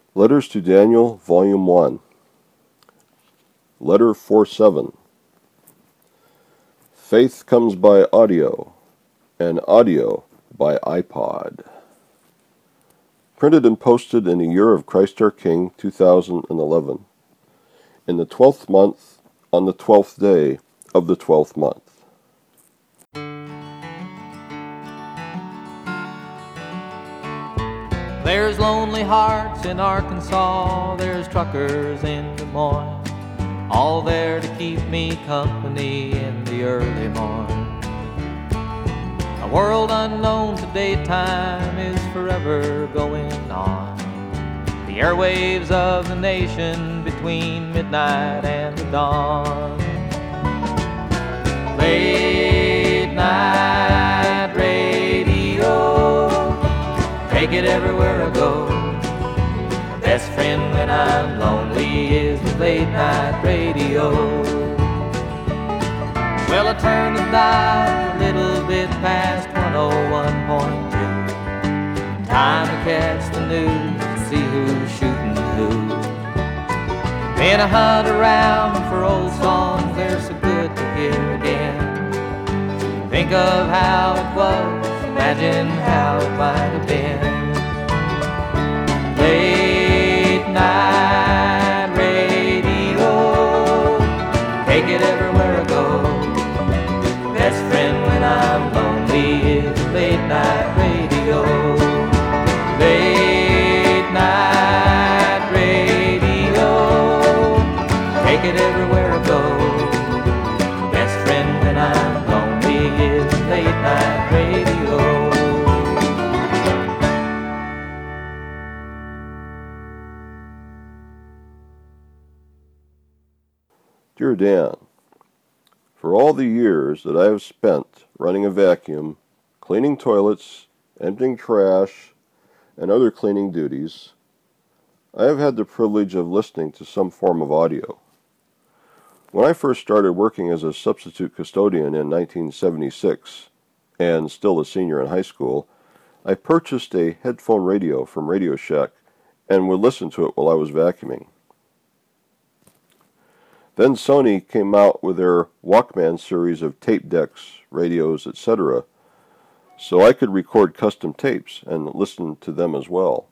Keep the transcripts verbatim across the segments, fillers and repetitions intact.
Letters to Daniel, Volume one. Letter forty-seven. Faith comes by audio, and audio by iPod. Printed and posted in the year of Christ our King, two thousand eleven. In the twelfth month, on the twelfth day of the twelfth month. There's lonely hearts in Arkansas, there's truckers in Des Moines, all there to keep me company in the early morn. A world unknown to daytime is forever going on, the airwaves of the nation between midnight and the dawn. Late night radio, take it everywhere I go. My best friend when I'm lonely is the late night radio. Well, I turn the dial a little bit past one oh one point two. Time to catch the news and see who's shooting who. Then I hunt around for old songs they're so good to hear again. Think of how it was, imagine how it might have been. Late night radio, take it everywhere I go. Best friend when I'm lonely is late night radio. Late night radio, take it everywhere I go. Best friend when I'm lonely is late night radio. Dear Dan, for all the years that I have spent running a vacuum, cleaning toilets, emptying trash, and other cleaning duties, I have had the privilege of listening to some form of audio. When I first started working as a substitute custodian in nineteen seventy-six, and still a senior in high school, I purchased a headphone radio from Radio Shack and would listen to it while I was vacuuming. Then Sony came out with their Walkman series of tape decks, radios, et cetera, so I could record custom tapes and listen to them as well.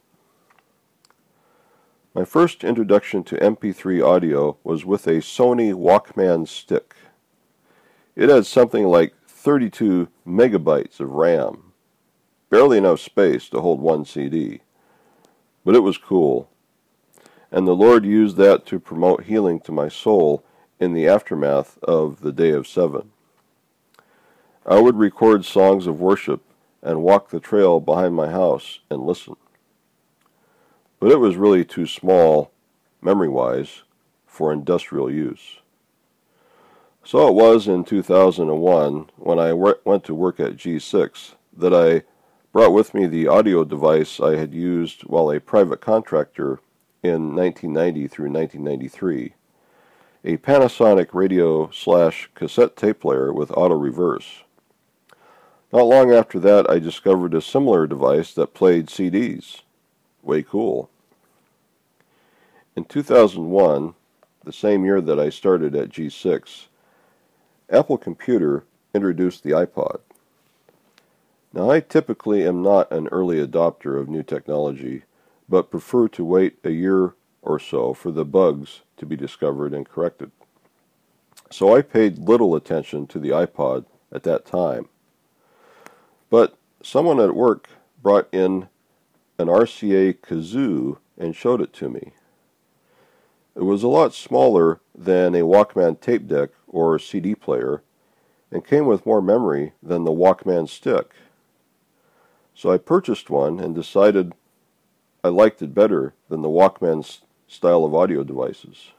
My first introduction to M P three audio was with a Sony Walkman stick. It had something like thirty-two megabytes of RAM, barely enough space to hold one C D, but it was cool. And the Lord used that to promote healing to my soul in the aftermath of the Day of Seven. I would record songs of worship and walk the trail behind my house and listen. But it was really too small, memory-wise, for industrial use. So it was in two thousand one, when I went to work at G six, that I brought with me the audio device I had used while a private contractor in nineteen ninety through nineteen ninety-three, a Panasonic radio slash cassette tape player with auto reverse. Not long after that, I discovered a similar device that played C Ds. Way cool. In two thousand one, the same year that I started at G six, Apple Computer introduced the iPod. Now, I typically am not an early adopter of new technology, but prefer to wait a year or so for the bugs to be discovered and corrected. So I paid little attention to the iPod at that time. But someone at work brought in an R C A kazoo and showed it to me. It was a lot smaller than a Walkman tape deck or C D player and came with more memory than the Walkman stick. So I purchased one and decided I liked it better than the Walkman style of audio devices.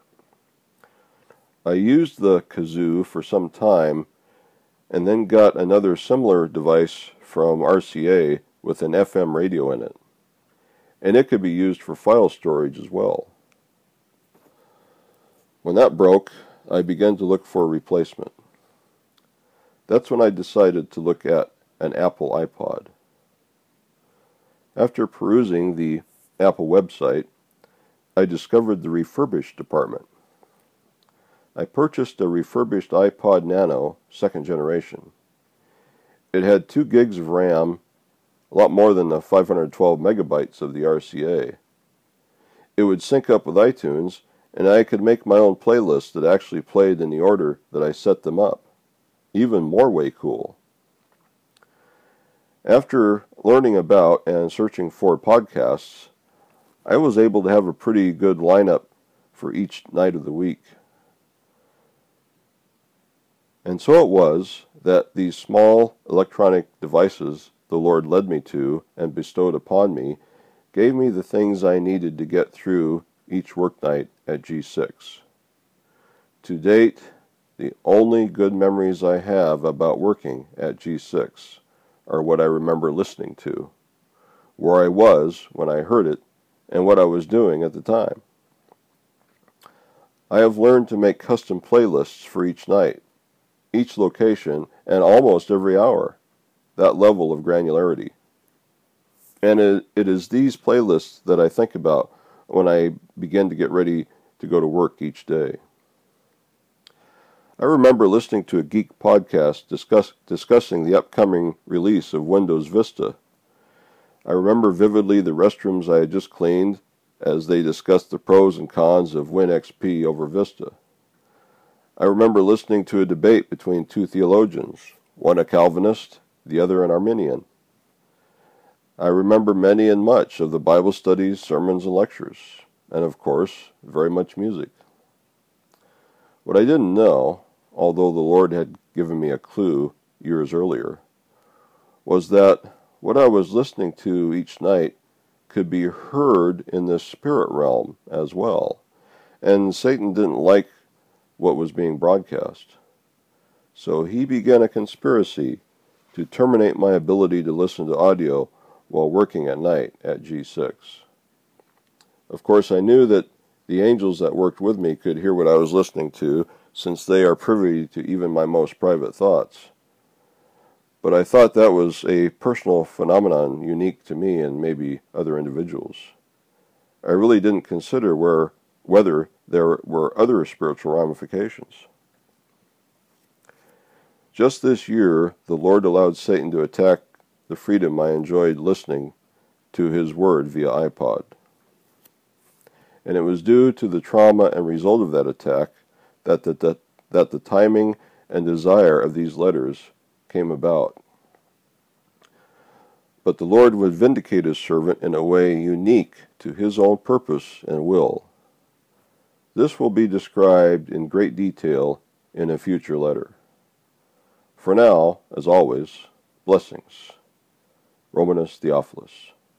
I used the kazoo for some time and then got another similar device from R C A with an F M radio in it, and it could be used for file storage as well. When that broke, I began to look for a replacement. That's when I decided to look at an Apple iPod. After perusing the Apple website, I discovered the refurbished department. I purchased a refurbished iPod Nano, second generation. It had two gigs of RAM, a lot more than the five hundred twelve megabytes of the R C A. It would sync up with iTunes, and I could make my own playlists that actually played in the order that I set them up. Even more way cool. After learning about and searching for podcasts, I was able to have a pretty good lineup for each night of the week. And so it was that these small electronic devices the Lord led me to and bestowed upon me gave me the things I needed to get through each work night at G six. To date, the only good memories I have about working at G six are what I remember listening to, where I was when I heard it, and what I was doing at the time. I have learned to make custom playlists for each night, each location, and almost every hour, that level of granularity. And it, it is these playlists that I think about when I begin to get ready to go to work each day. I remember listening to a geek podcast discuss, discussing the upcoming release of Windows Vista. I remember vividly the restrooms I had just cleaned as they discussed the pros and cons of WinXP over Vista. I remember listening to a debate between two theologians, one a Calvinist, the other an Arminian. I remember many and much of the Bible studies, sermons, and lectures, and of course, very much music. What I didn't know, although the Lord had given me a clue years earlier, was that what I was listening to each night could be heard in the spirit realm as well, and Satan didn't like what was being broadcast. So he began a conspiracy to terminate my ability to listen to audio while working at night at G six. Of course, I knew that the angels that worked with me could hear what I was listening to, since they are privy to even my most private thoughts. But I thought that was a personal phenomenon unique to me and maybe other individuals. I really didn't consider where, whether there were other spiritual ramifications. Just this year, the Lord allowed Satan to attack the freedom I enjoyed listening to his word via iPod. And it was due to the trauma and result of that attack that the, that, that the timing and desire of these letters came about. But the Lord would vindicate his servant in a way unique to his own purpose and will. This will be described in great detail in a future letter. For now, as always, blessings. Romanus Theophilus.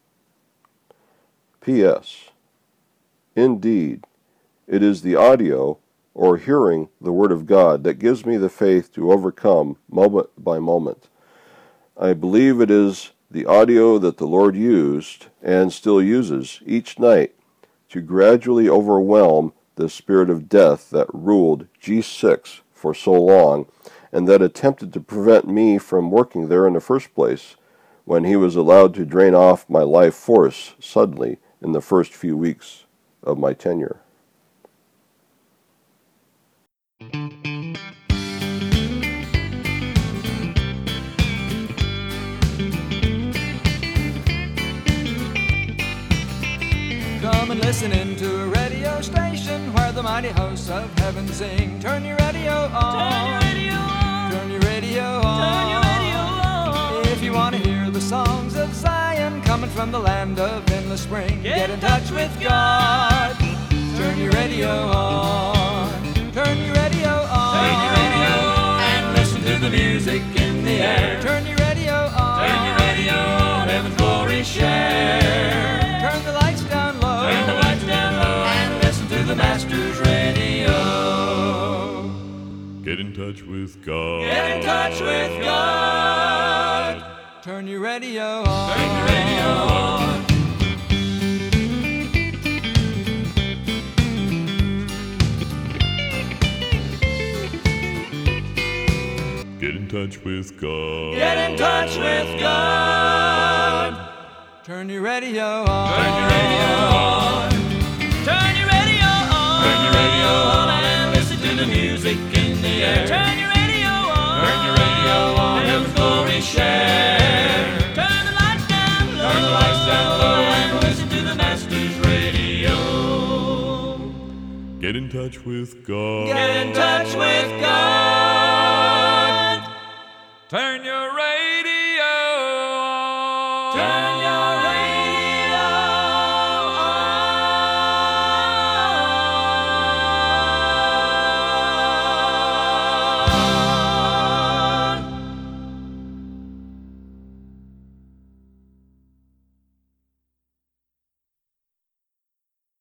P S. Indeed, it is the audio or hearing the Word of God that gives me the faith to overcome moment by moment. I believe it is the audio that the Lord used and still uses each night to gradually overwhelm the spirit of death that ruled G six for so long and that attempted to prevent me from working there in the first place when he was allowed to drain off my life force suddenly in the first few weeks of my tenure. Come and listen into a radio station where the mighty hosts of heaven sing. Turn your radio on. Turn your radio on. Turn your radio on. Turn your radio on. If you want to hear the songs of Zion coming from the land of endless spring, get, get in touch with God. Turn your radio on. Turn your radio on. Turn your radio on. And listen to the music in the air. Turn your radio on. Turn your radio on. Heaven's glory share. Turn the lights down low. Turn the lights down low. And listen to the Master's radio. Get in touch with God. Get in touch with God. Turn your radio on. Turn your radio on. Get in touch with God. Get in touch with God. Turn your radio on. Turn your radio on. Turn your touch with God. Get in touch with God. Turn your